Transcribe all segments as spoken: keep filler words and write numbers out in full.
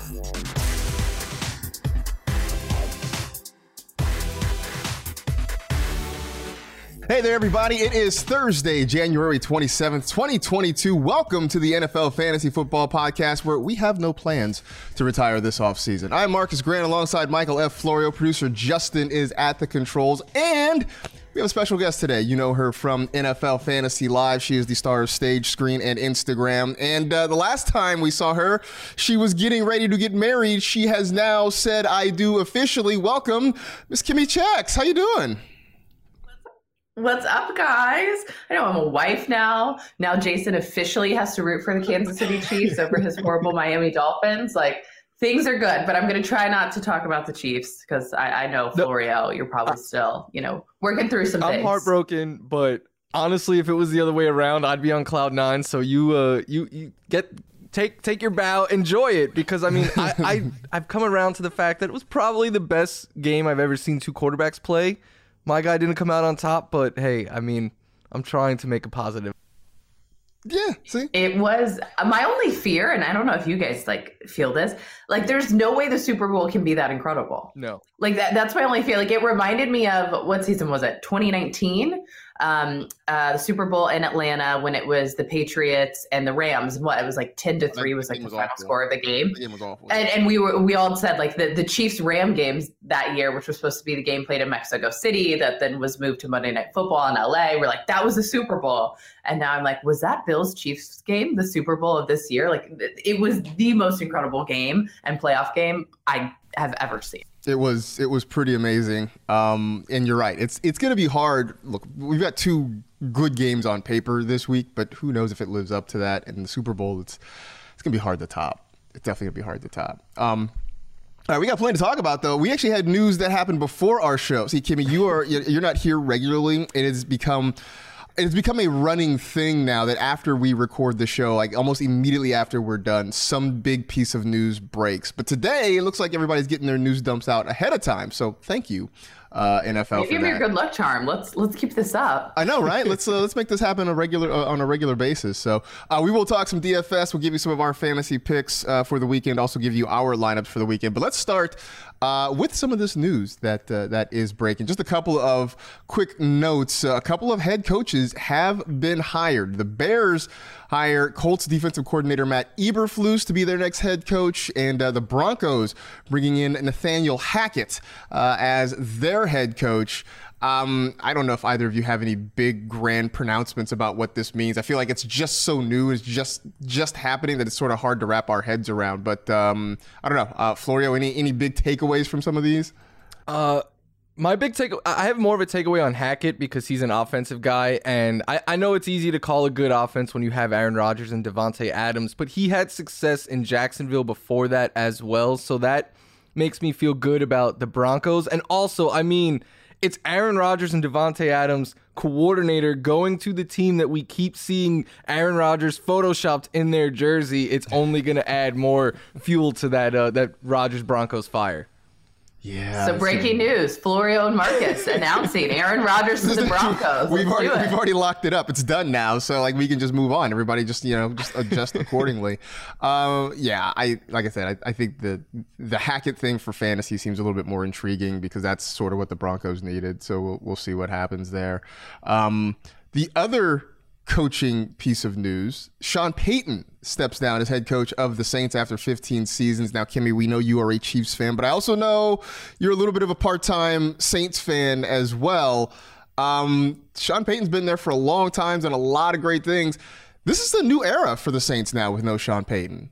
Hey there, everybody. It is Thursday, January twenty-seventh, twenty twenty-two. Welcome to the N F L Fantasy Football Podcast, where we have no plans to retire this offseason. I'm Marcus Grant alongside Michael F. Florio. Producer Justin is at the controls, and we have a special guest today. You know her from N F L Fantasy Live. She is the star of Stage, Screen, and Instagram. And uh, the last time we saw her, she was getting ready to get married. She has now said, I do officially. Welcome, Miss Kimmy Checks. How you doing? What's up, guys? I know I'm a wife now. Now Jason officially has to root for the Kansas City Chiefs over his horrible Miami Dolphins. Like, things are good, but I'm going to try not to talk about the Chiefs because I, I know, Florio, you're probably I, still, you know, working through some I'm things. I'm heartbroken, but honestly, if it was the other way around, I'd be on cloud nine. So you, uh, you, you get take take your bow, enjoy it, because I mean, I, I I've come around to the fact that it was probably the best game I've ever seen two quarterbacks play. My guy didn't come out on top, but hey, I mean, I'm trying to make a positive. Yeah, see? It was my only fear, and I don't know if you guys like feel this, like there's no way the Super Bowl can be that incredible. No. Like that that's my only fear. Like it reminded me of, what season was it? twenty nineteen Um, uh, the Super Bowl in Atlanta when it was the Patriots and the Rams. What, it was like ten to three was like the final score of the game. The game was awful. And, and we were we all said like the, the Chiefs Ram games that year, which was supposed to be the game played in Mexico City, that then was moved to Monday Night Football in L A. We're like, that was the Super Bowl. And now I'm like, was that Bills Chiefs game the Super Bowl of this year? Like, it was the most incredible game and playoff game I have ever seen. It was it was pretty amazing. Um, and you're right. It's it's going to be hard. Look, we've got two good games on paper this week, but who knows if it lives up to that. And the Super Bowl, it's it's going to be hard to top. It's definitely going to be hard to top. Um, all right, we got plenty to talk about, though. We actually had news that happened before our show. See, Kimmy, you are you're not here regularly. It has become It's become a running thing now that after we record the show, like almost immediately after we're done, some big piece of news breaks. But today, it looks like everybody's getting their news dumps out ahead of time. So thank you, uh, N F L, Maybe for that. your good luck charm. Let's let's keep this up. I know, right? Let's uh, let's make this happen a regular uh, on a regular basis. So uh, we will talk some D F S. We'll give you some of our fantasy picks uh, for the weekend. Also give you our lineups for the weekend. But let's start uh, with some of this news that uh, that is breaking. Just a couple of quick notes. Uh, a couple of head coaches have been hired. The Bears hire Colts defensive coordinator Matt Eberflus to be their next head coach, and uh, the Broncos bringing in Nathaniel Hackett uh, as their head coach. Um, I don't know if either of you have any big grand pronouncements about what this means. I feel like it's just so new, it's just just happening that it's sort of hard to wrap our heads around. But um, I don't know, uh, Florio, any any big takeaways from some of these? Uh, my big take, I have more of a takeaway on Hackett because he's an offensive guy, and I, I know it's easy to call a good offense when you have Aaron Rodgers and Devontae Adams, but he had success in Jacksonville before that as well, so that makes me feel good about the Broncos. And also, I mean, it's Aaron Rodgers and Devontae Adams coordinator going to the team that we keep seeing Aaron Rodgers photoshopped in their jersey. It's only going to add more fuel to that uh, that Rodgers Broncos fire. Yeah. So breaking news: Florio and Marcus announcing Aaron Rodgers to the Broncos. We've Let's already do it. we've already locked it up. It's done now, so like we can just move on. Everybody just you know just adjust accordingly. Uh, yeah, I like I said, I, I think the the Hackett thing for fantasy seems a little bit more intriguing because that's sort of what the Broncos needed. So we'll we'll see what happens there. Um, the other coaching piece of news: Sean Payton steps down as head coach of the Saints after fifteen seasons. Now, Kimmy, we know you are a Chiefs fan, but I also know you're a little bit of a part-time Saints fan as well. Um, Sean Payton's been there for a long time, done a lot of great things. This is a new era for the Saints now with no Sean Payton.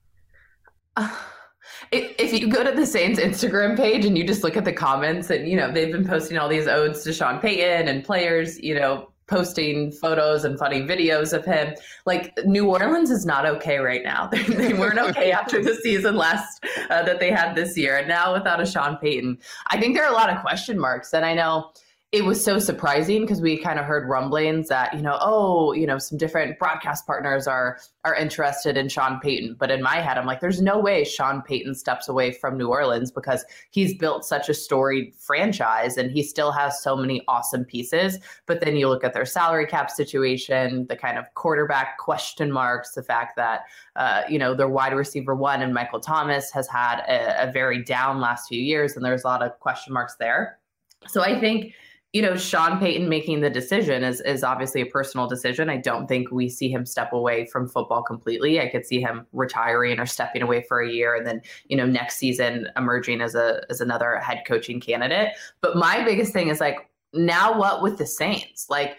Uh, if you go to the Saints Instagram page and you just look at the comments, and you know they've been posting all these odes to Sean Payton and players, you know, posting photos and funny videos of him. Like, New Orleans is not okay right now. They, they weren't okay after the season last uh, that they had this year. And now without a Sean Payton, I think there are a lot of question marks. And I know it was so surprising because we kind of heard rumblings that, you know, oh, you know, some different broadcast partners are are interested in Sean Payton. But in my head, I'm like, there's no way Sean Payton steps away from New Orleans because he's built such a storied franchise and he still has so many awesome pieces. But then you look at their salary cap situation, the kind of quarterback question marks, the fact that, uh, you know, their wide receiver one and Michael Thomas has had a, a very down last few years. And there's a lot of question marks there. So I think, you know, Sean Payton making the decision is, is obviously a personal decision. I don't think we see him step away from football completely. I could see him retiring or stepping away for a year and then, you know, next season emerging as a as another head coaching candidate. But my biggest thing is like, now what with the Saints? Like,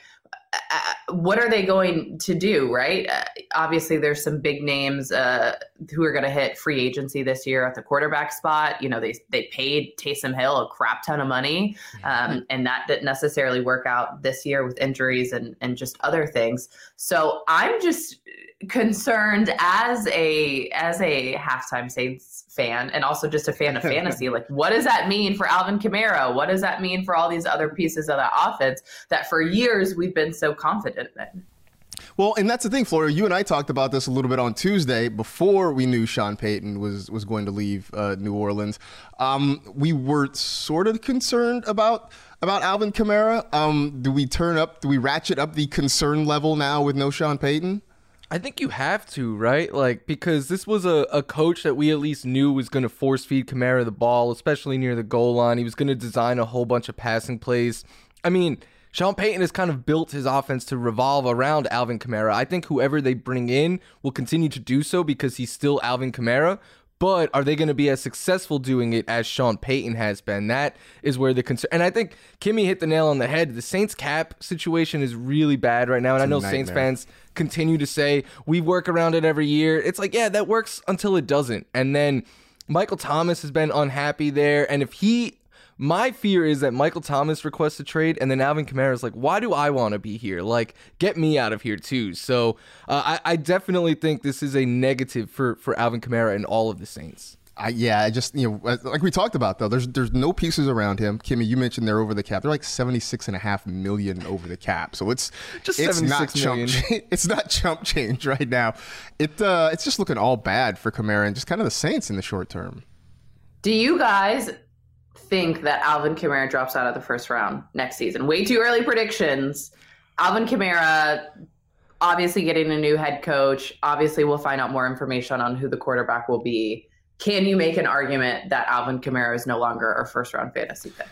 uh, what are they going to do, right? Uh, obviously, there's some big names uh, who are going to hit free agency this year at the quarterback spot. You know, they they paid Taysom Hill a crap ton of money, um, and that didn't necessarily work out this year with injuries and and just other things. So I'm just concerned as a as a halftime Saints fan and also just a fan of fantasy. Like, what does that mean for Alvin Kamara? What does that mean for all these other pieces of that offense that for years we've been so confident in? Well, and that's the thing, Flora. You and I talked about this a little bit on Tuesday before we knew Sean Payton was was going to leave uh, New Orleans. Um, we were sort of concerned about about Alvin Kamara. Um, do we turn up? Do we ratchet up the concern level now with no Sean Payton? I think you have to, right? Like, because this was a, a coach that we at least knew was going to force feed Kamara the ball, especially near the goal line. He was going to design a whole bunch of passing plays. I mean, Sean Payton has kind of built his offense to revolve around Alvin Kamara. I think whoever they bring in will continue to do so because he's still Alvin Kamara. But are they going to be as successful doing it as Sean Payton has been? That is where the concern. And I think Kimmy hit the nail on the head. The Saints cap situation is really bad right now. And I know Saints fans continue to say we work around it every year. It's like, yeah, that works until it doesn't. And then Michael Thomas has been unhappy there. And if he, my fear is that Michael Thomas requests a trade and then Alvin Kamara is like, why do I want to be here? Like, get me out of here too. So uh, I, I definitely think this is a negative for, for Alvin Kamara and all of the Saints. I, yeah, I just, you know, like we talked about, though, there's there's no pieces around him. Kimmy, you mentioned they're over the cap. They're like seventy-six and a half million over the cap. So it's just it's not million. chump, it's not chump change right now. It uh, It's just looking all bad for Kamara and just kind of the Saints in the short term. Do you guys think that Alvin Kamara drops out of the first round next season? Way too early predictions. Alvin Kamara obviously getting a new head coach. Obviously, we'll find out more information on who the quarterback will be. Can you make an argument that Alvin Kamara is no longer our first round fantasy pick?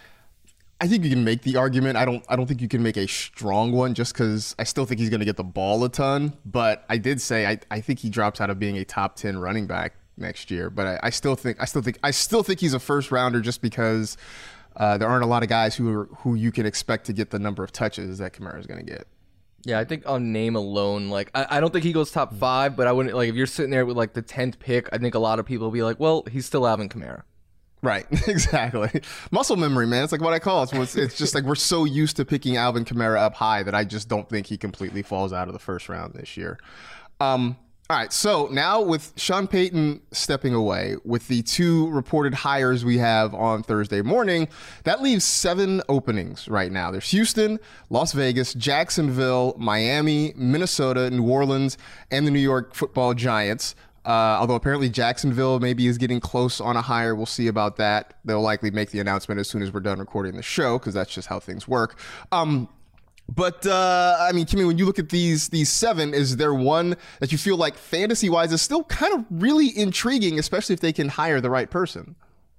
I think you can make the argument. I don't I don't think you can make a strong one just because I still think he's going to get the ball a ton. But I did say I, I think he drops out of being a top ten running back next year. But I, I still think I still think I still think he's a first rounder just because uh, there aren't a lot of guys who are, who you can expect to get the number of touches that Kamara is going to get. Yeah, I think on name alone, like, I, I don't think he goes top five, but I wouldn't, like, if you're sitting there with, like, the tenth pick, I think a lot of people will be like, well, he's still Alvin Kamara. Right, exactly. Muscle memory, man. It's like what I call it. It's, it's just like we're so used to picking Alvin Kamara up high that I just don't think he completely falls out of the first round this year. Um, all right, so now with Sean Payton stepping away, with the two reported hires we have on Thursday morning, that leaves seven openings right now. There's Houston, Las Vegas, Jacksonville, Miami, Minnesota, New Orleans, and the New York Football Giants. Uh, although apparently Jacksonville maybe is getting close on a hire. We'll see about that. They'll likely make the announcement as soon as we're done recording the show because that's just how things work. Um, But, uh, I mean, Kimmy, when you look at these these seven, is there one that you feel like fantasy-wise is still kind of really intriguing, especially if they can hire the right person?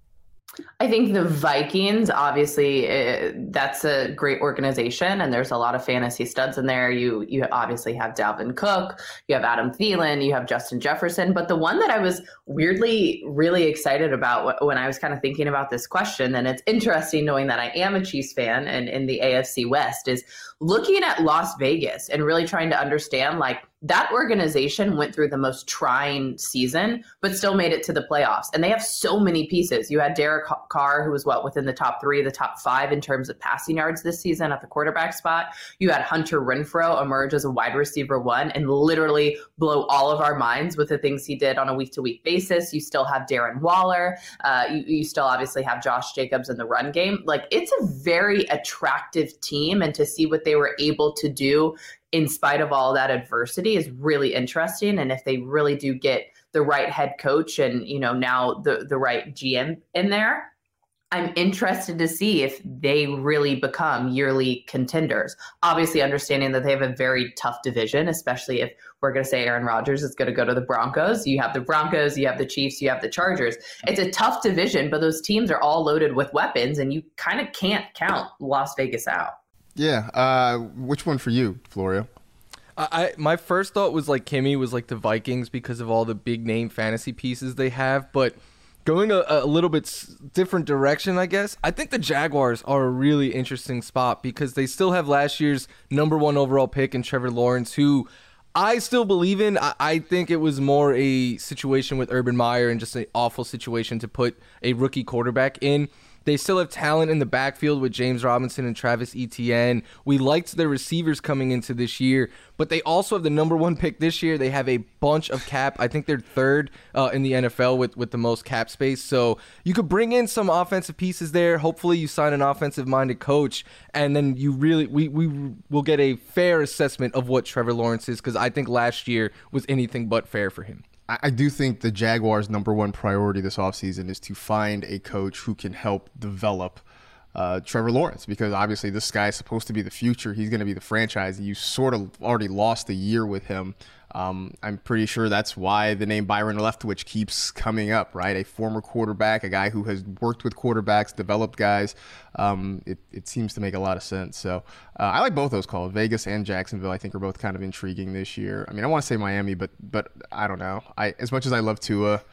I think the Vikings, obviously, uh, that's a great organization, and there's a lot of fantasy studs in there. You you obviously have Dalvin Cook, you have Adam Thielen, you have Justin Jefferson. But the one that I was weirdly really excited about when I was kind of thinking about this question, and it's interesting knowing that I am a Chiefs fan and in the A F C West, is looking at Las Vegas and really trying to understand, like, that organization went through the most trying season, but still made it to the playoffs. And they have so many pieces. You had Derek Carr, who was what within the top three, the top five in terms of passing yards this season at the quarterback spot. You had Hunter Renfrow emerge as a wide receiver one and literally blow all of our minds with the things he did on a week to week basis. You still have Darren Waller. Uh, you, you still obviously have Josh Jacobs in the run game. Like, it's a very attractive team, and to see what they were able to do in spite of all that adversity is really interesting. And if they really do get the right head coach and, you know, now the, the right G M in there, I'm interested to see if they really become yearly contenders. Obviously, understanding that they have a very tough division, especially if we're going to say Aaron Rodgers is going to go to the Broncos. You have the Broncos, you have the Chiefs, you have the Chargers. It's a tough division, but those teams are all loaded with weapons, and you kind of can't count Las Vegas out. Yeah. Uh, which one for you, Florio? I my first thought was like Kimmy was like the Vikings because of all the big name fantasy pieces they have, but going a, a little bit s- different direction, I guess. I think the Jaguars are a really interesting spot because they still have last year's number one overall pick in Trevor Lawrence, who I still believe in. I, I think it was more a situation with Urban Meyer and just an awful situation to put a rookie quarterback in. They still have talent in the backfield with James Robinson and Travis Etienne. We liked their receivers coming into this year, but they also have the number one pick this year. They have a bunch of cap. I think they're third uh, in the N F L with, with the most cap space. So you could bring in some offensive pieces there. Hopefully you sign an offensive-minded coach, and then you really we, we will get a fair assessment of what Trevor Lawrence is, because I think last year was anything but fair for him. I do think the Jaguars' number one priority this offseason is to find a coach who can help develop uh, Trevor Lawrence, because obviously this guy is supposed to be the future. He's going to be the franchise. You sort of already lost a year with him. Um, I'm pretty sure that's why the name Byron Leftwich keeps coming up, right? A former quarterback, a guy who has worked with quarterbacks, developed guys. Um, it, it seems to make a lot of sense. So uh, I like both those calls. Vegas and Jacksonville, I think, are both kind of intriguing this year. I mean, I want to say Miami, but but I don't know. I as much as I love Tua,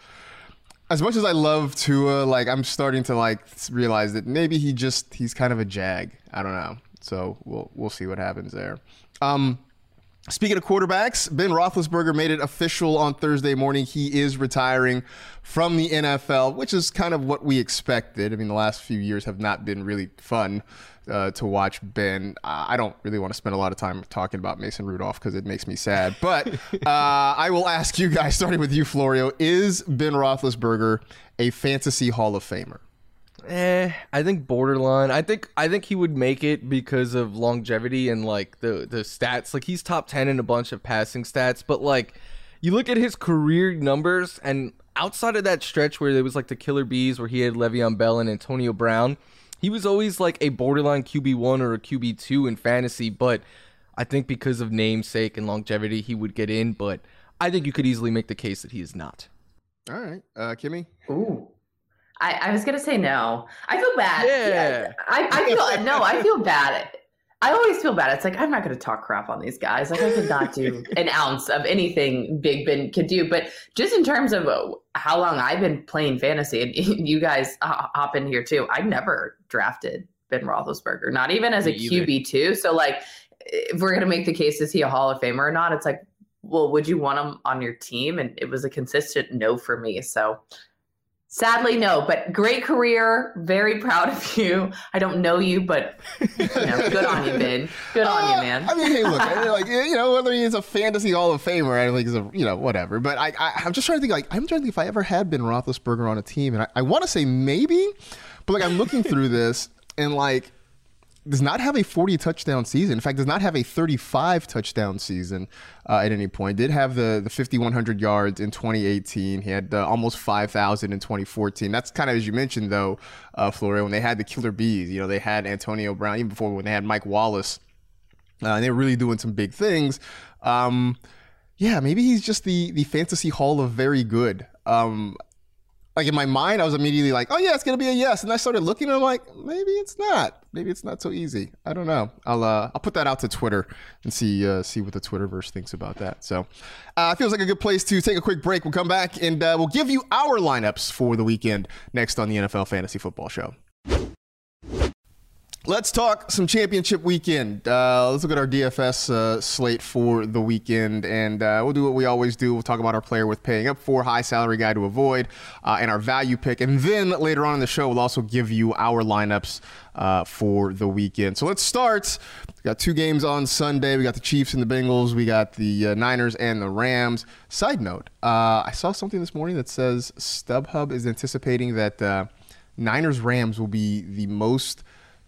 as much as I love Tua, like I'm starting to like realize that maybe he just he's kind of a jag. I don't know. So we'll we'll see what happens there. Um, Speaking of quarterbacks, Ben Roethlisberger made it official on Thursday morning. He is retiring from the N F L, which is kind of what we expected. I mean, the last few years have not been really fun uh, to watch Ben. I don't really want to spend a lot of time talking about Mason Rudolph because it makes me sad. But uh, I will ask you guys, starting with you, Florio, is Ben Roethlisberger a fantasy Hall of Famer? Eh, I think borderline. I think I think he would make it because of longevity and like the the stats. Like he's top ten in a bunch of passing stats, but like you look at his career numbers, and outside of that stretch where there was like the killer bees where he had Le'Veon Bell and Antonio Brown, he was always like a borderline Q B one or a Q B two in fantasy. But I think because of namesake and longevity, he would get in. But I think you could easily make the case that he is not. All right, uh, Kimmy. Ooh. I, I was gonna say no. I feel bad. Yeah. yeah I, I feel no. I feel bad. I always feel bad. It's like I'm not gonna talk crap on these guys. Like I could not do an ounce of anything Big Ben could do. But just in terms of how long I've been playing fantasy, and you guys hop in here too. I never drafted Ben Roethlisberger, not even as a Q B two. So like, if we're gonna make the case, is he a Hall of Famer or not? It's like, well, would you want him on your team? And it was a consistent no for me. So. Sadly, no, but great career. Very proud of you. I don't know you, but you know, good on you, Ben. Good uh, on you, man. I mean, hey, look, like you know, whether he's a fantasy Hall of Famer, I don't think he's a you know whatever. But I, I, I'm just trying to think. Like, I'm trying to think if I ever had Ben Roethlisberger on a team, and I, I want to say maybe, but like I'm looking through this and like. Does not have a forty touchdown season. In fact, does not have a thirty-five touchdown season uh, at any point. Did have the the fifty-one hundred yards in twenty eighteen. He had uh, almost five thousand in twenty fourteen. That's kind of, as you mentioned, though, uh, Florio, when they had the killer bees. You know, they had Antonio Brown, even before when they had Mike Wallace. Uh, and they were really doing some big things. Um, yeah, maybe he's just the, the fantasy hall of very good. Um, Like in my mind, I was immediately like, oh yeah, it's going to be a yes. And I started looking and I'm like, maybe it's not. Maybe it's not so easy. I don't know. I'll uh, I'll put that out to Twitter and see uh, see what the Twitterverse thinks about that. So uh, it feels like a good place to take a quick break. We'll come back and uh, we'll give you our lineups for the weekend next on the N F L Fantasy Football Show. Let's talk some championship weekend. Uh, let's look at our D F S uh, slate for the weekend, and uh, we'll do what we always do. We'll talk about our player worth paying up for, high salary guy to avoid, uh, and our value pick. And then later on in the show, we'll also give you our lineups uh, for the weekend. So let's start. We got two games on Sunday. We got the Chiefs and the Bengals. We got the uh, Niners and the Rams. Side note, uh, I saw something this morning that says StubHub is anticipating that uh, Niners-Rams will be the most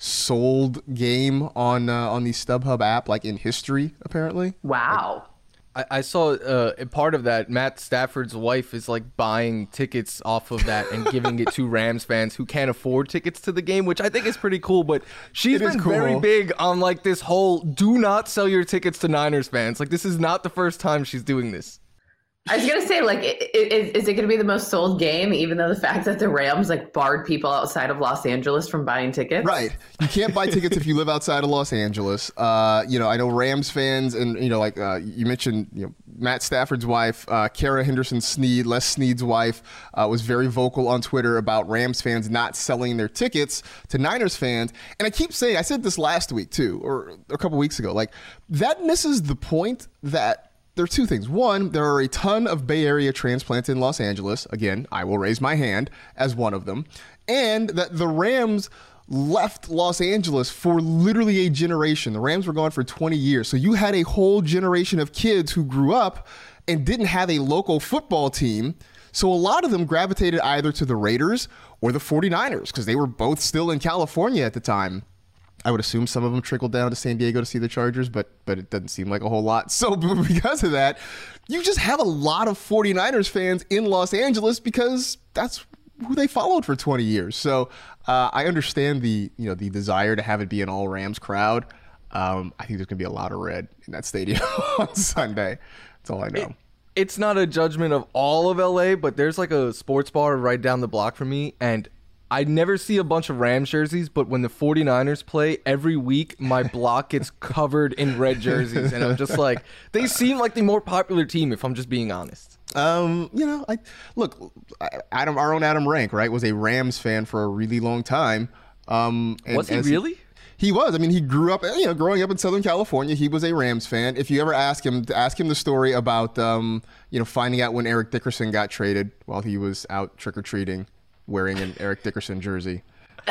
sold game on uh, on the StubHub app, like in history, apparently. Wow. I, I saw uh, a part of that. Matt Stafford's wife is like buying tickets off of that and giving it to Rams fans who can't afford tickets to the game, which I think is pretty cool. But she's It is been cool. very big on like this whole do not sell your tickets to Niners fans. Like, this is not the first time she's doing this. I was gonna say, like, i- i- is it gonna be the most sold game, even though the fact that the Rams like barred people outside of Los Angeles from buying tickets? Right. You can't buy tickets if you live outside of Los Angeles. Uh, you know, I know Rams fans, and you know, like uh, you mentioned, you know, Matt Stafford's wife, uh, Kara Henderson Sneed, Les Sneed's wife, uh, was very vocal on Twitter about Rams fans not selling their tickets to Niners fans. And I keep saying, I said this last week too, or a couple weeks ago, like that misses the point that. There are two things. One, there are a ton of Bay Area transplants in Los Angeles. Again, I will raise my hand as one of them. And that the Rams left Los Angeles for literally a generation. The Rams were gone for twenty years. So you had a whole generation of kids who grew up and didn't have a local football team. So a lot of them gravitated either to the Raiders or the 49ers because they were both still in California at the time. I would assume some of them trickled down to San Diego to see the Chargers, but but it doesn't seem like a whole lot. So because of that, you just have a lot of 49ers fans in Los Angeles because that's who they followed for twenty years. So uh, I understand the you know the desire to have it be an all Rams crowd. Um, I think there's gonna be a lot of red in that stadium on Sunday. That's all I know. It, it's not a judgment of all of L A, but there's like a sports bar right down the block from me, and I never see a bunch of Rams jerseys, but when the 49ers play every week, my block gets covered in red jerseys. And I'm just like, they seem like the more popular team, if I'm just being honest. Um, you know, I look, Adam, our own Adam Rank, right, was a Rams fan for a really long time. Um, and Was he as really? He was. I mean, he grew up, you know, growing up in Southern California. He was a Rams fan. If you ever ask him, ask him the story about, um, you know, finding out when Eric Dickerson got traded while he was out trick or treating, wearing an Eric Dickerson jersey.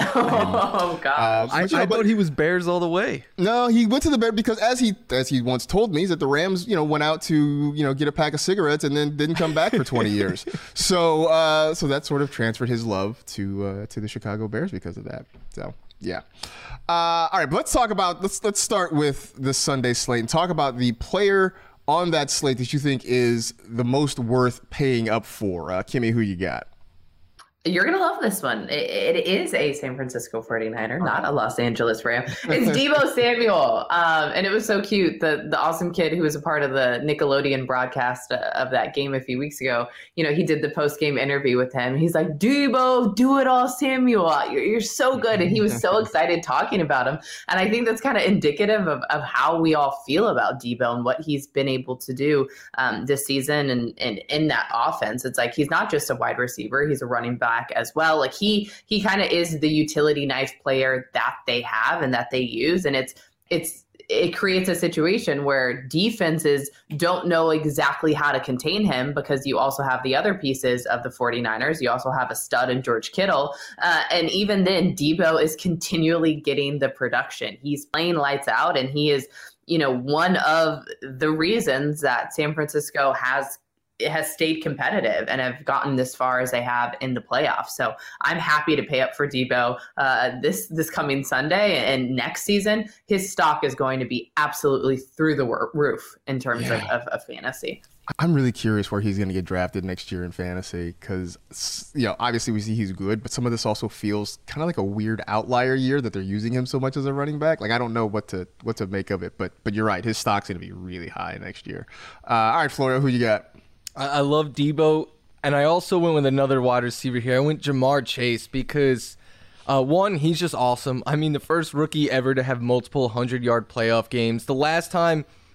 Oh God! Uh, I, but, you know, I but- thought he was Bears all the way. No, he went to the Bears because as he as he once told me, is that the Rams, you know, went out to you know get a pack of cigarettes and then didn't come back for twenty years. So uh, so that sort of transferred his love to uh, to the Chicago Bears because of that. So yeah. Uh, all right, but let's talk about let's let's start with the Sunday slate and talk about the player on that slate that you think is the most worth paying up for. Uh, Kimmy, who you got? You're going to love this one. It, it is a San Francisco 49er, not a Los Angeles Ram. It's Deebo Samuel. Um, and it was so cute. The the awesome kid who was a part of the Nickelodeon broadcast of that game a few weeks ago, you know, he did the post-game interview with him. He's like, Deebo, do it all, Samuel. You're, you're so good. And he was so excited talking about him. And I think that's kind of indicative of, of how we all feel about Deebo and what he's been able to do um, this season and, and in that offense. It's like he's not just a wide receiver. He's a running back as well. Like he he kind of is the utility knife player that they have and that they use, and it's it's it creates a situation where defenses don't know exactly how to contain him because you also have the other pieces of the 49ers. You also have a stud in George Kittle. Uh, and even then, Deebo is continually getting the production. He's playing lights out, and he is, you know, one of the reasons that San Francisco has it has stayed competitive and have gotten this far as they have in the playoffs. So I'm happy to pay up for Deebo uh, this this coming Sunday and next season. His stock is going to be absolutely through the wor- roof in terms Yeah. of, of, of fantasy. I'm really curious where he's going to get drafted next year in fantasy because, you know, obviously we see he's good, but some of this also feels kind of like a weird outlier year that they're using him so much as a running back. Like, I don't know what to what to make of it, but but you're right. His stock's going to be really high next year. Uh, all right, Florio, who you got? I, I love Deebo, and I also went with another wide receiver here. I went Jamar Chase because, uh, one, he's just awesome. I mean, the first rookie ever to have multiple hundred-yard playoff games. The last time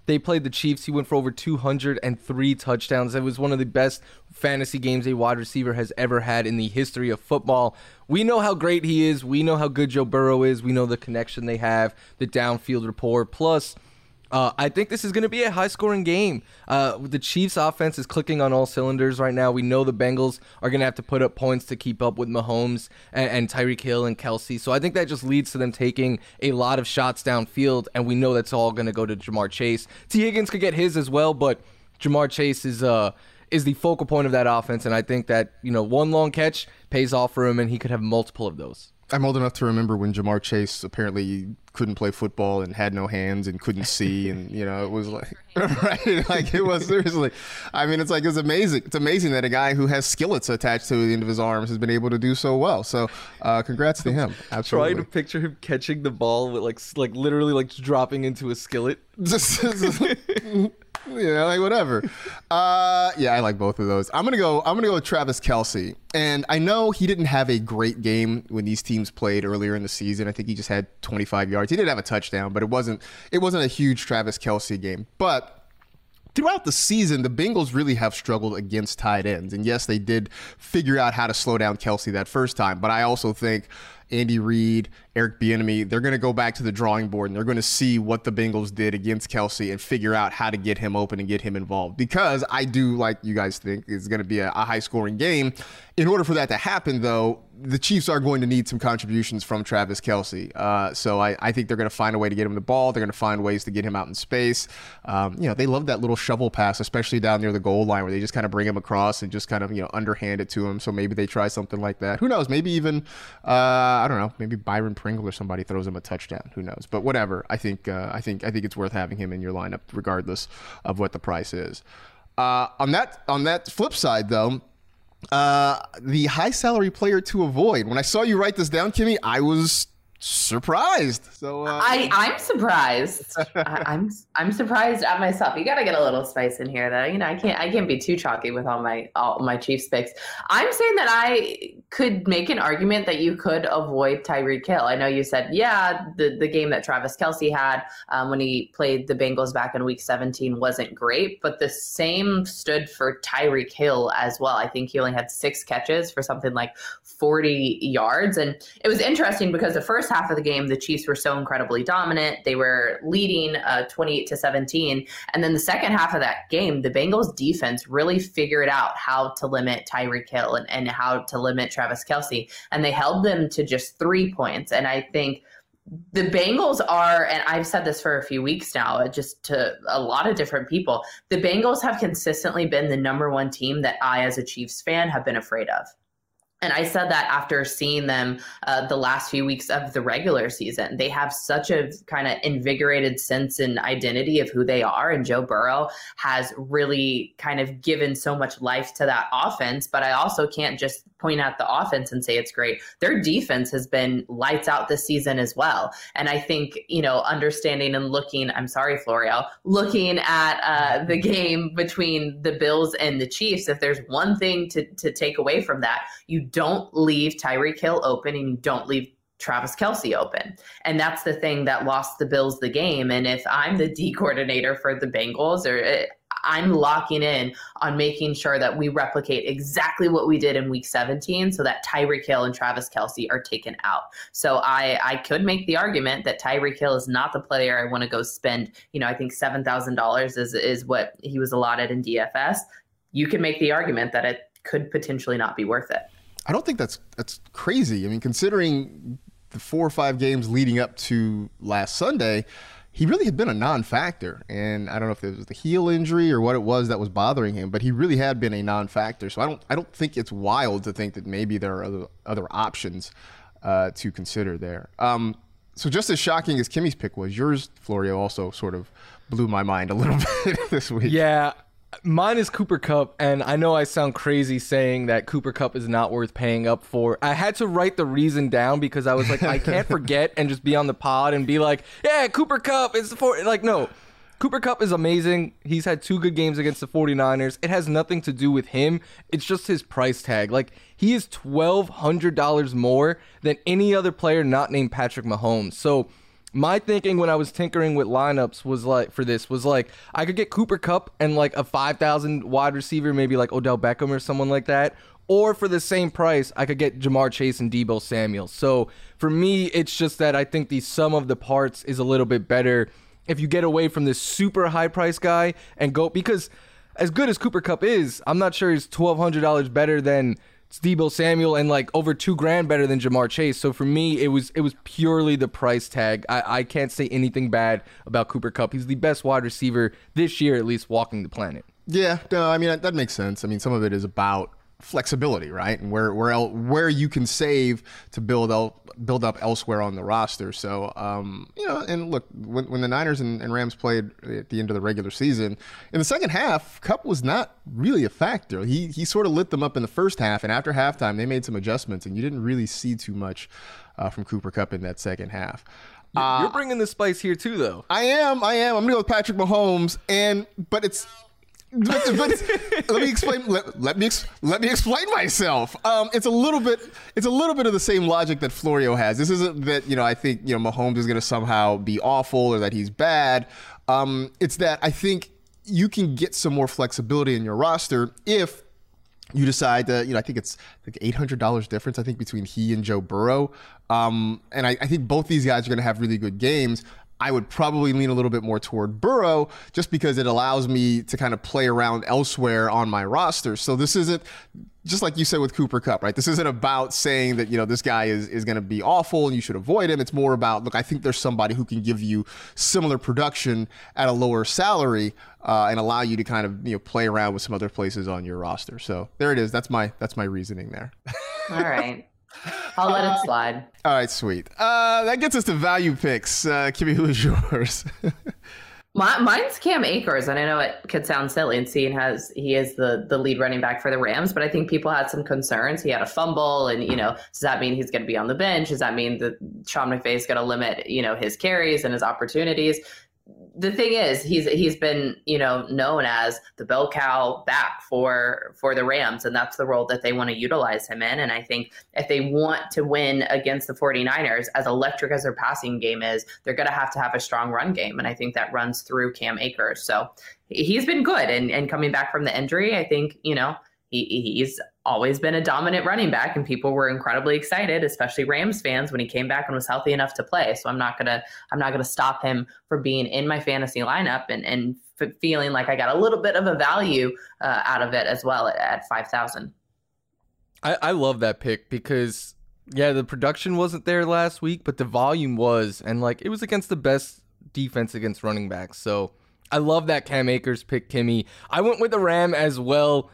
they played the Chiefs. He went for over two hundred three touchdowns. It was one of the best fantasy games a wide receiver has ever had in the history of football. We know how great he is. We know how good Joe Burrow is. We know the connection they have, the downfield rapport. Plus, Uh, I think this is going to be a high-scoring game. Uh, the Chiefs' offense is clicking on all cylinders right now. We know the Bengals are going to have to put up points to keep up with Mahomes and, and Tyreek Hill and Kelsey. So I think that just leads to them taking a lot of shots downfield, and we know that's all going to go to Jamar Chase. T. Higgins could get his as well, but Jamar Chase is uh, is the focal point of that offense, and I think that, you know, one long catch pays off for him, and he could have multiple of those. I'm old enough to remember when Jamar Chase apparently couldn't play football and had no hands and couldn't see, and you know, it was like, right, like it was seriously. I mean, it's like it's amazing. It's amazing that a guy who has skillets attached to the end of his arms has been able to do so well. So, uh, congrats to him. Absolutely. Trying to picture him catching the ball with like like literally like dropping into a skillet. Just, you know, like whatever. Uh, yeah, I like both of those. I'm gonna go. I'm gonna go with Travis Kelce, and I know he didn't have a great game when these teams played earlier in the season. I think he just had twenty-five yards. He did have a touchdown, but it wasn't. It wasn't a huge Travis Kelce game. But throughout the season, the Bengals really have struggled against tight ends, and yes, they did figure out how to slow down Kelce that first time. But I also think Andy Reid, Eric Bieniemy, they're going to go back to the drawing board and they're going to see what the Bengals did against Kelce and figure out how to get him open and get him involved. Because I do, like you guys think, it's going to be a, a high-scoring game. In order for that to happen, though, the Chiefs are going to need some contributions from Travis Kelce. Uh, so I, I think they're going to find a way to get him the ball. They're going to find ways to get him out in space. Um, you know, they love that little shovel pass, especially down near the goal line where they just kind of bring him across and just kind of, you know, underhand it to him. So maybe they try something like that. Who knows? Maybe even, uh, I don't know, maybe Byron Pringle or somebody throws him a touchdown. Who knows? But whatever. I think, uh, I think, I think it's worth having him in your lineup regardless of what the price is. Uh, on that, on that flip side, though, Uh, the high salary player to avoid. When I saw you write this down, Kimmy, I was surprised. So uh, I I'm surprised. I, I'm I'm surprised at myself. You got to get a little spice in here, though. You know, I can't I can't be too chalky with all my all my Chiefs picks. I'm saying that I could make an argument that you could avoid Tyreek Hill. I know you said, yeah, the the game that Travis Kelce had um, when he played the Bengals back in Week seventeen wasn't great, but the same stood for Tyreek Hill as well. I think he only had six catches for something like forty yards, and it was interesting because the first half of the game, the Chiefs were so incredibly dominant. They were leading uh, twenty-eight to seventeen. And then the second half of that game, the Bengals defense really figured out how to limit Tyreek Hill and, and how to limit Travis Kelce. And they held them to just three points. And I think the Bengals are, and I've said this for a few weeks now, just to a lot of different people, the Bengals have consistently been the number one team that I, as a Chiefs fan, have been afraid of. And I said that after seeing them uh, the last few weeks of the regular season. They have such a kind of invigorated sense and identity of who they are. And Joe Burrow has really kind of given so much life to that offense. But I also can't just point at the offense and say it's great. Their defense has been lights out this season as well. And I think, you know, understanding and looking, I'm sorry, Florio, looking at uh, the game between the Bills and the Chiefs, if there's one thing to, to take away from that, you don't leave Tyreek Hill open and you don't leave Travis Kelce open. And that's the thing that lost the Bills the game. And if I'm the D coordinator for the Bengals, or it, I'm locking in on making sure that we replicate exactly what we did in Week seventeen so that Tyreek Hill and Travis Kelce are taken out. So I, I could make the argument that Tyreek Hill is not the player I want to go spend. You know, I think seven thousand dollars is, is what he was allotted in D F S. You can make the argument that it could potentially not be worth it. I don't think that's that's crazy. I mean, considering the four or five games leading up to last Sunday, he really had been a non-factor. And I don't know if it was the heel injury or what it was that was bothering him, but he really had been a non-factor. So I don't I don't think it's wild to think that maybe there are other, other options uh, to consider there. Um, so just as shocking as Kimmy's pick was, yours, Florio, also sort of blew my mind a little bit this week. Yeah. Mine is Cooper Kupp, and I know I sound crazy saying that Cooper Kupp is not worth paying up for. I had to write the reason down because I was like, I can't forget and just be on the pod and be like, yeah, Cooper Kupp is for like, no. Cooper Kupp is amazing. He's had two good games against the forty-niners. It has nothing to do with him. It's just his price tag. Like, he is twelve hundred dollars more than any other player not named Patrick Mahomes. So My thinking when I was tinkering with lineups was like for this was like I could get Cooper Kupp and like a five thousand wide receiver, maybe like Odell Beckham or someone like that. Or for the same price, I could get Jamar Chase and Deebo Samuel. So for me, it's just that I think the sum of the parts is a little bit better if you get away from this super high price guy and go, because as good as Cooper Kupp is, I'm not sure he's twelve hundred dollars better than Deebo Samuel and like over two grand better than Jamar Chase. So for me, it was it was purely the price tag. I, I can't say anything bad about Cooper Kupp. He's the best wide receiver this year, at least walking the planet. Yeah, no, I mean, that, that makes sense. I mean, some of it is about flexibility, right? And where where el- where you can save to build el- build up elsewhere on the roster. So, um, you know, and look, when, when the Niners and, and Rams played at the end of the regular season, in the second half, Kupp was not really a factor. He he sort of lit them up in the first half, and after halftime, they made some adjustments, and you didn't really see too much uh, from Cooper Kupp in that second half. Uh, You're bringing the spice here too, though. I am, I am. I'm gonna go with Patrick Mahomes, and but it's. but, but let me explain. Let, let me ex, let me explain myself. Um, it's a little bit. It's a little bit of the same logic that Florio has. This isn't that you know. I think you know Mahomes is going to somehow be awful or that he's bad. Um, it's that I think you can get some more flexibility in your roster if you decide to. You know, I think it's like eight hundred dollars difference. I think between he and Joe Burrow. Um, and I, I think both these guys are going to have really good games. I would probably lean a little bit more toward Burrow just because it allows me to kind of play around elsewhere on my roster. So this isn't, just like you said with Cooper Kupp, right? This isn't about saying that, you know, this guy is, is going to be awful and you should avoid him. It's more about, look, I think there's somebody who can give you similar production at a lower salary uh, and allow you to kind of, you know, play around with some other places on your roster. So there it is. That's my, that's my reasoning there. All right. I'll let it slide. All right, sweet. Uh, that gets us to value picks. Uh, Kimmy, who is yours? My, mine's Cam Akers, and I know it could sound silly, and seeing has he is the the lead running back for the Rams, but I think people had some concerns. He had a fumble, and you know, does that mean he's going to be on the bench? Does that mean that Sean McVay is going to limit you know his carries and his opportunities? The thing is, he's he's been you know known as the bell cow back for for the Rams, and that's the role that they want to utilize him in. And I think if they want to win against the 49ers, as electric as their passing game is, they're going to have to have a strong run game, and I think that runs through Cam Akers. So he's been good, and and coming back from the injury, I think you know he he's always been a dominant running back, and people were incredibly excited, especially Rams fans, when he came back and was healthy enough to play. So I'm not gonna I'm not gonna stop him from being in my fantasy lineup and and f- feeling like I got a little bit of a value uh, out of it as well at, at five thousand. I, I love that pick because yeah, the production wasn't there last week, but the volume was, and like it was against the best defense against running backs. So I love that Cam Akers pick, Kimmy. I went with the Ram as well.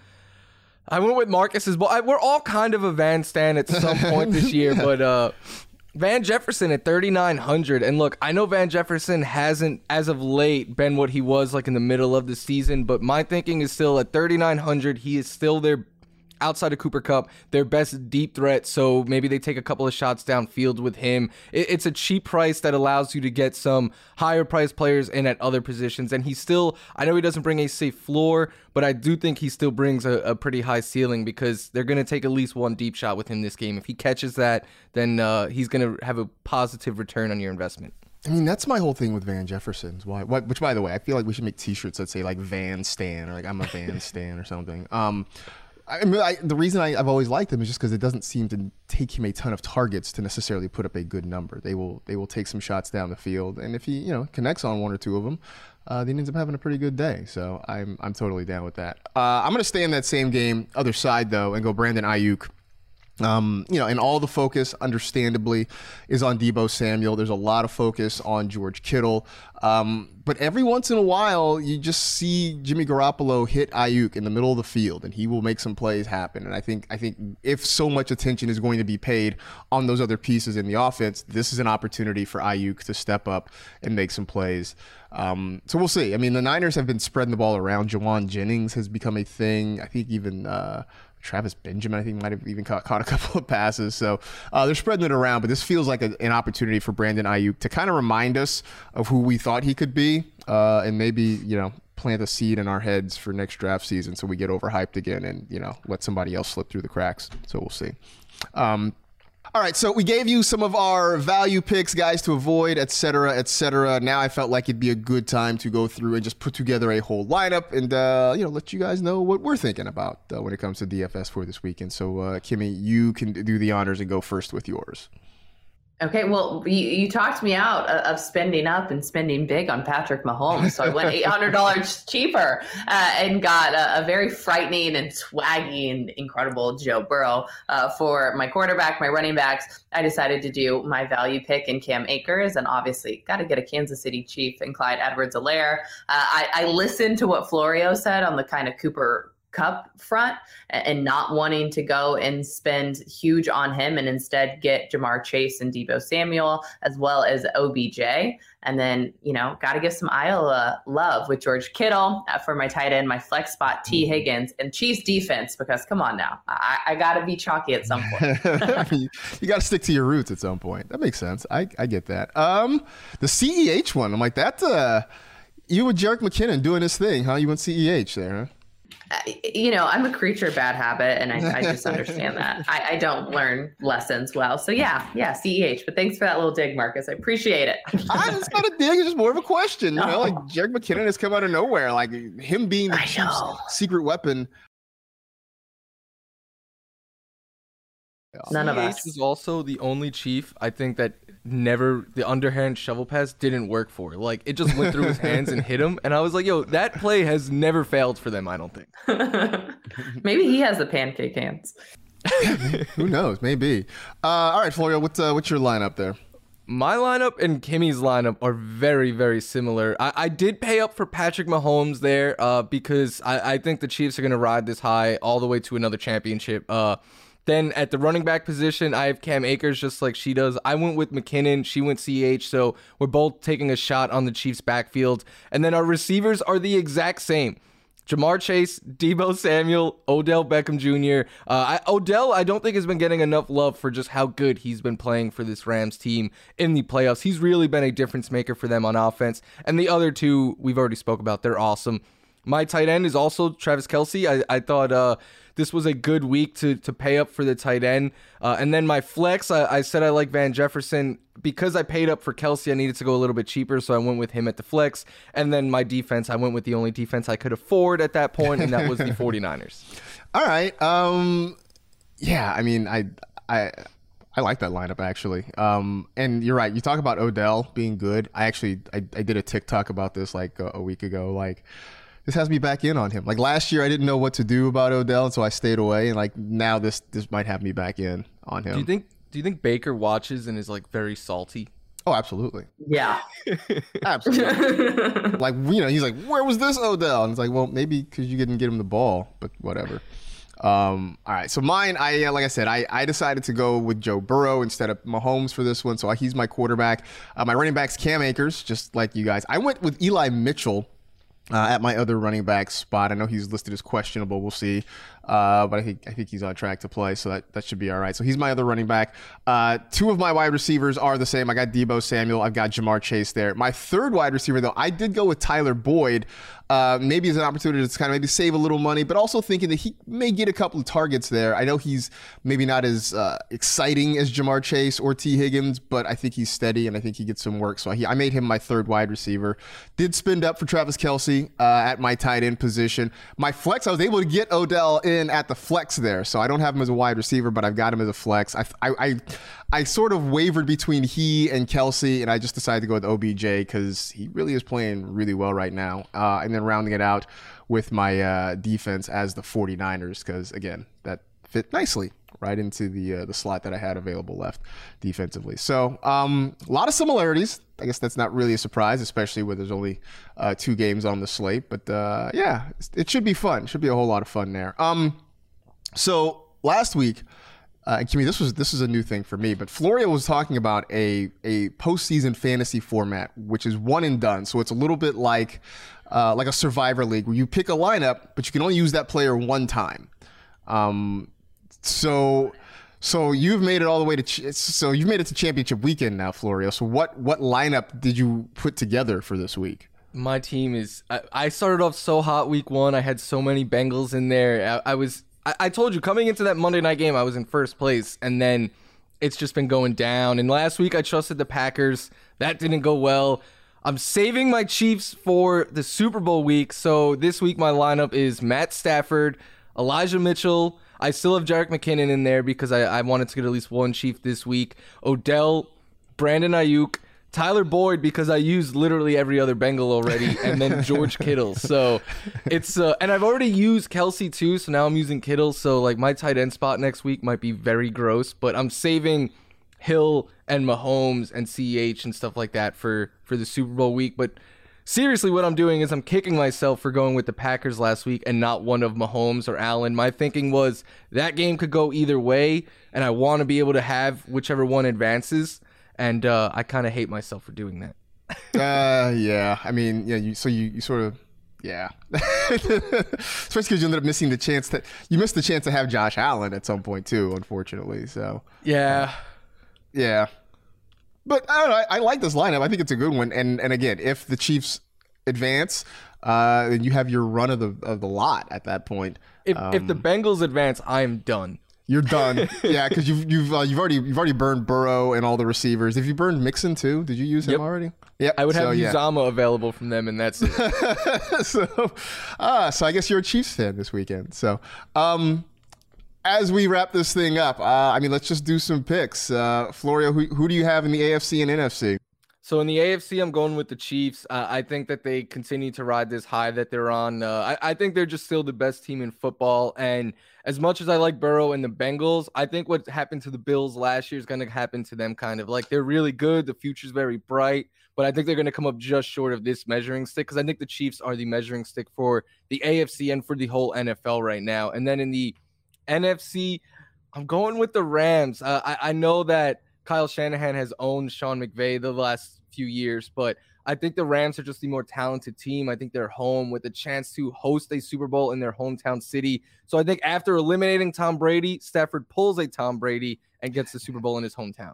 I went with Marcus's ball. I, we're all kind of a Van stan at some point this year, yeah. but uh, Van Jefferson at thirty-nine hundred. And look, I know Van Jefferson hasn't, as of late, been what he was like in the middle of the season, but my thinking is still at thirty-nine hundred, he is still their, outside of Cooper Kupp, their best deep threat. So maybe they take a couple of shots downfield with him. It, it's a cheap price that allows you to get some higher priced players in at other positions. And he still, I know he doesn't bring a safe floor, but I do think he still brings a, a pretty high ceiling because they're going to take at least one deep shot with him this game. If he catches that, then uh, he's going to have a positive return on your investment. I mean, that's my whole thing with Van Jefferson's. Why? What, which, by the way, I feel like we should make T-shirts that say like Van Stan or like I'm a Van Stan or something. Um, I mean, I, the reason I, I've always liked him is just because it doesn't seem to take him a ton of targets to necessarily put up a good number. They will they will take some shots down the field, and if he you know connects on one or two of them, uh, then he ends up having a pretty good day. So I'm I'm totally down with that. Uh, I'm going to stay in that same game, other side though, and go Brandon Ayuk. Um, you know, and all the focus, understandably, is on Deebo Samuel. There's a lot of focus on George Kittle. Um, but every once in a while, you just see Jimmy Garoppolo hit Ayuk in the middle of the field, and he will make some plays happen. And I think, I think if so much attention is going to be paid on those other pieces in the offense, this is an opportunity for Ayuk to step up and make some plays. Um, so we'll see. I mean, the Niners have been spreading the ball around. Jawan Jennings has become a thing. I think even uh, Travis Benjamin, I think, might have even caught, caught a couple of passes. So uh, they're spreading it around, but this feels like a, an opportunity for Brandon Ayuk to kind of remind us of who we thought he could be uh, and maybe, you know, plant a seed in our heads for next draft season so we get overhyped again and, you know, let somebody else slip through the cracks. So we'll see. Um, All right, so we gave you some of our value picks, guys, to avoid, et cetera, et cetera. Now I felt like it'd be a good time to go through and just put together a whole lineup and, uh, you know, let you guys know what we're thinking about uh, when it comes to D F S for this weekend. So, uh, Kimmy, you can do the honors and go first with yours. Okay, well, you, you talked me out of spending up and spending big on Patrick Mahomes, so I went eight hundred dollars cheaper uh, and got a, a very frightening and swaggy and incredible Joe Burrow uh, for my quarterback, my running backs. I decided to do my value pick in Cam Akers, and obviously got to get a Kansas City Chief in Clyde Edwards-Helaire. Uh, I, I listened to what Florio said on the kind of Cooper Cup front and not wanting to go and spend huge on him and instead get Jamar Chase and Deebo Samuel as well as O B J. And then, you know, got to give some Iowa love with George Kittle uh, for my tight end, my flex spot, T. Higgins, and Chiefs defense, because come on now, I, I got to be chalky at some point. you you got to stick to your roots at some point. That makes sense. I, I get that. Um, the C E H one, I'm like, that's uh, you with Jerick McKinnon doing his thing, huh? You went C E H there, huh? You know, I'm a creature of bad habit, and I, I just understand that. I, I don't learn lessons well. So, yeah, yeah, C E H. But thanks for that little dig, Marcus. I appreciate it. I, it's not a dig. It's just more of a question. You no. know, like Jerick McKinnon has come out of nowhere. Like him being the Chiefs' secret weapon. None of C E H us. is also the only Chief, I think, that never, the underhand shovel pass didn't work for. Like, it just went through his hands and hit him. And I was like, yo, that play has never failed for them, I don't think. Maybe he has the pancake hands. Who knows? Maybe. Uh, all right, Florio, what's, uh, what's your lineup there? My lineup and Kimmy's lineup are very, very similar. I, I did pay up for Patrick Mahomes there uh, because I, I think the Chiefs are going to ride this high all the way to another championship. Uh Then at the running back position, I have Cam Akers just like she does. I went with McKinnon. She went C H. So we're both taking a shot on the Chiefs' backfield. And then our receivers are the exact same. Jamar Chase, Deebo Samuel, Odell Beckham Junior Uh, I, Odell, I don't think has been getting enough love for just how good he's been playing for this Rams team in the playoffs. He's really been a difference maker for them on offense. And the other two we've already spoke about. They're awesome. My tight end is also Travis Kelce. I, I thought uh, this was a good week to to pay up for the tight end. Uh, and then my flex, I, I said I like Van Jefferson. Because I paid up for Kelce, I needed to go a little bit cheaper, so I went with him at the flex. And then my defense, I went with the only defense I could afford at that point, and that was the 49ers. All right. Um, yeah, I mean, I I I like that lineup, actually. Um, and you're right. You talk about Odell being good. I actually I, I did a TikTok about this like a, a week ago. Like, this has me back in on him. Like last year, I didn't know what to do about Odell, and so I stayed away. And like now, this this might have me back in on him. Do you think? Do you think Baker watches and is like very salty? Oh, absolutely. Yeah, absolutely. Like, you know, he's like, "Where was this Odell?" And it's like, well, maybe because you didn't get him the ball, but whatever. Um, all right, so mine, I like I said, I, I decided to go with Joe Burrow instead of Mahomes for this one, so he's my quarterback. Uh, my running back's Cam Akers, just like you guys. I went with Eli Mitchell. Uh, at my other running back spot. I know he's listed as questionable. We'll see. Uh, but I think I think he's on track to play, so that, that should be all right. So he's my other running back. Uh, two of my wide receivers are the same. I got Deebo Samuel. I've got Jamar Chase there. My third wide receiver, though, I did go with Tyler Boyd. Uh, maybe as an opportunity to kind of maybe save a little money, but also thinking that he may get a couple of targets there. I know he's maybe not as uh, exciting as Jamar Chase or T. Higgins, but I think he's steady, and I think he gets some work. So he, I made him my third wide receiver. Did spend up for Travis Kelce uh, at my tight end position. My flex, I was able to get Odell in at the flex there, so I don't have him as a wide receiver, but I've got him as a flex. I I I, I sort of wavered between he and Kelce, and I just decided to go with O B J because he really is playing really well right now. Uh, and then rounding it out with my uh, defense as the 49ers, because again, that fit nicely right into the uh, the slot that I had available left defensively. So um, a lot of similarities. I guess that's not really a surprise, especially when there's only uh, two games on the slate. But uh, yeah, it should be fun. It should be a whole lot of fun there. Um, so last week, uh, and Kimmy, this was this is a new thing for me, but Florio was talking about a a postseason fantasy format, which is one and done. So it's a little bit like uh, like a Survivor League where you pick a lineup, but you can only use that player one time. Um, so. So you've made it all the way to ch- so you've made it to championship weekend now, Florio. So what what lineup did you put together for this week? My team is. I, I started off so hot week one. I had so many Bengals in there. I, I was. I, I told you coming into that Monday night game, I was in first place, and then it's just been going down. And last week I trusted the Packers. That didn't go well. I'm saving my Chiefs for the Super Bowl week. So this week my lineup is Matt Stafford, Elijah Mitchell. I still have Jerick McKinnon in there because I, I wanted to get at least one Chief this week. Odell, Brandon Ayuk, Tyler Boyd because I used literally every other Bengal already, and then George Kittle. So it's uh, and I've already used Kelsey too, so now I'm using Kittle. So like my tight end spot next week might be very gross, but I'm saving Hill and Mahomes and C H and stuff like that for for the Super Bowl week. But seriously, what I'm doing is I'm kicking myself for going with the Packers last week and not one of Mahomes or Allen. My thinking was that game could go either way, and I want to be able to have whichever one advances. And uh, I kind of hate myself for doing that. uh, yeah. I mean, yeah. You so you, you sort of, yeah. Especially because you ended up missing the chance that you missed the chance to have Josh Allen at some point too, unfortunately. So yeah, yeah. But I don't know. I, I like this lineup. I think it's a good one. And and again, if the Chiefs advance, uh, then you have your run of the of the lot at that point. If um, if the Bengals advance, I'm done. You're done. Yeah, because you've you've uh, you've already you've already burned Burrow and all the receivers. Have you burned Mixon too? Did you use him yep. already? Yeah, I would have so, yeah. Uzama available from them, and that's it. so, uh, so I guess you're a Chiefs fan this weekend. So, um, as we wrap this thing up, uh, I mean, let's just do some picks. Uh, Florio, who who do you have in the A F C and N F C? So in the A F C, I'm going with the Chiefs. Uh, I think that they continue to ride this high that they're on. Uh, I, I think they're just still the best team in football. And as much as I like Burrow and the Bengals, I think what happened to the Bills last year is going to happen to them kind of. Like, they're really good. The future's very bright. But I think they're going to come up just short of this measuring stick because I think the Chiefs are the measuring stick for the A F C and for the whole N F L right now. And then in the N F C, I'm going with the Rams. Uh, I, I know that Kyle Shanahan has owned Sean McVay the last few years, but I think the Rams are just the more talented team. I think they're home with a chance to host a Super Bowl in their hometown city. So I think after eliminating Tom Brady, Stafford pulls a Tom Brady and gets the Super Bowl in his hometown.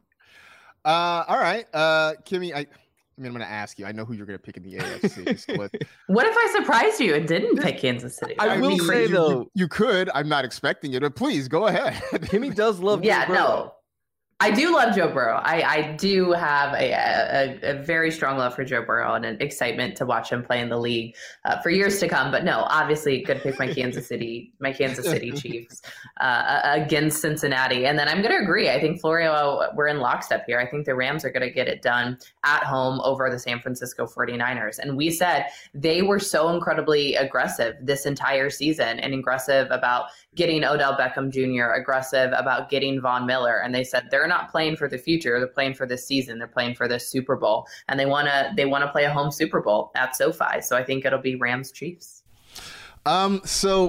Uh, all right, uh, Kimmy, I. I mean, I'm going to ask you. I know who you're going to pick in the A F C split. What if I surprised you and didn't pick Kansas City? I, I will mean, say, you, though. You, you could. I'm not expecting it, but please, go ahead. Kimmy does love Yeah, Joe Burrow. no. I do love Joe Burrow. I, I do have a, a, a very strong love for Joe Burrow and an excitement to watch him play in the league uh, for years to come. But no, obviously, going to pick my Kansas City, my Kansas City Chiefs uh, against Cincinnati. And then I'm going to agree. I think Florio, we're in lockstep here. I think the Rams are going to get it done at home over the San Francisco forty-niners. And we said they were so incredibly aggressive this entire season and aggressive about getting Odell Beckham Junior, aggressive about getting Von Miller. And they said they're not playing for the future. They're playing for this season. They're playing for this Super Bowl. And they want to they want to play a home Super Bowl at SoFi. So I think it'll be Rams Chiefs. Um, so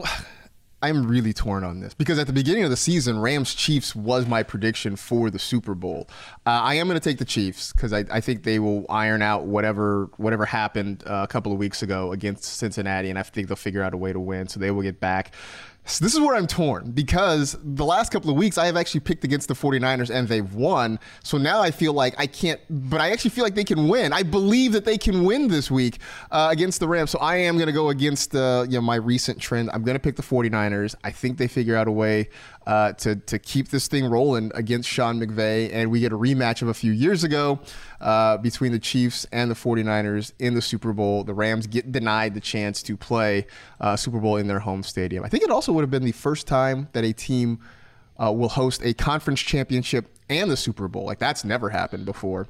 I'm really torn on this because at the beginning of the season, Rams Chiefs was my prediction for the Super Bowl. Uh, I am going to take the Chiefs because I, I think they will iron out whatever whatever happened uh, a couple of weeks ago against Cincinnati, and I think they'll figure out a way to win. So they will get back. So this is where I'm torn because the last couple of weeks I have actually picked against the forty-niners and they've won. So now I feel like I can't, but I actually feel like they can win. I believe that they can win this week uh, against the Rams. So I am going to go against uh, you know, my recent trend. I'm going to pick the forty-niners. I think they figure out a way uh, to, to keep this thing rolling against Sean McVay. And we get a rematch of a few years ago uh, between the Chiefs and the forty-niners in the Super Bowl. The Rams get denied the chance to play uh, Super Bowl in their home stadium. I think it also would have been the first time that a team uh, will host a conference championship and the Super Bowl. Like, that's never happened before.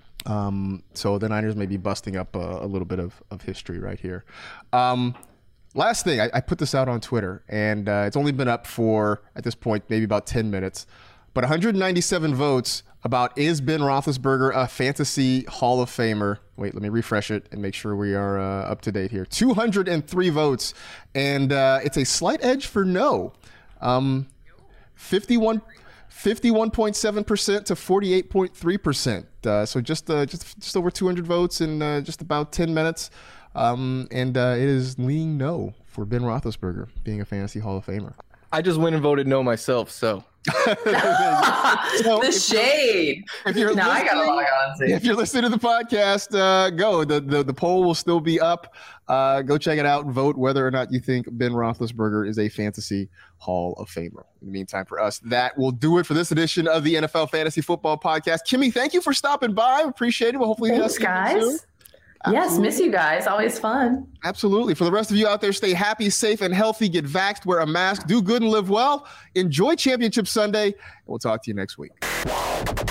Um, so the Niners may be busting up a, a little bit of, of history right here. Um, last thing, I, I put this out on Twitter, and uh, it's only been up for, at this point, maybe about ten minutes. But one hundred ninety-seven votes about is Ben Roethlisberger a fantasy Hall of Famer? Wait, let me refresh it and make sure we are uh, up to date here. two hundred three votes, and uh, it's a slight edge for no. Um, fifty-one point seven percent to forty-eight point three percent. Uh, so just uh, just just over two hundred votes in uh, just about ten minutes. Um, and uh, it is leaning no for Ben Roethlisberger being a fantasy Hall of Famer. I just went and voted no myself, so So the if shade. If you're now I gotta listening- log on and see. If you're listening to the podcast, uh, go. The, the the poll will still be up. Uh, go check it out and vote whether or not you think Ben Roethlisberger is a fantasy Hall of Famer. In the meantime, for us, that will do it for this edition of the N F L Fantasy Football Podcast. Kimmy, thank you for stopping by. Appreciate it. Well, hopefully, Thanks, see you guys. soon. Yes, Absolutely. miss you guys. Always fun. Absolutely. For the rest of you out there, stay happy, safe, and healthy. Get vaxxed, wear a mask, do good, and live well. Enjoy Championship Sunday, and we'll talk to you next week.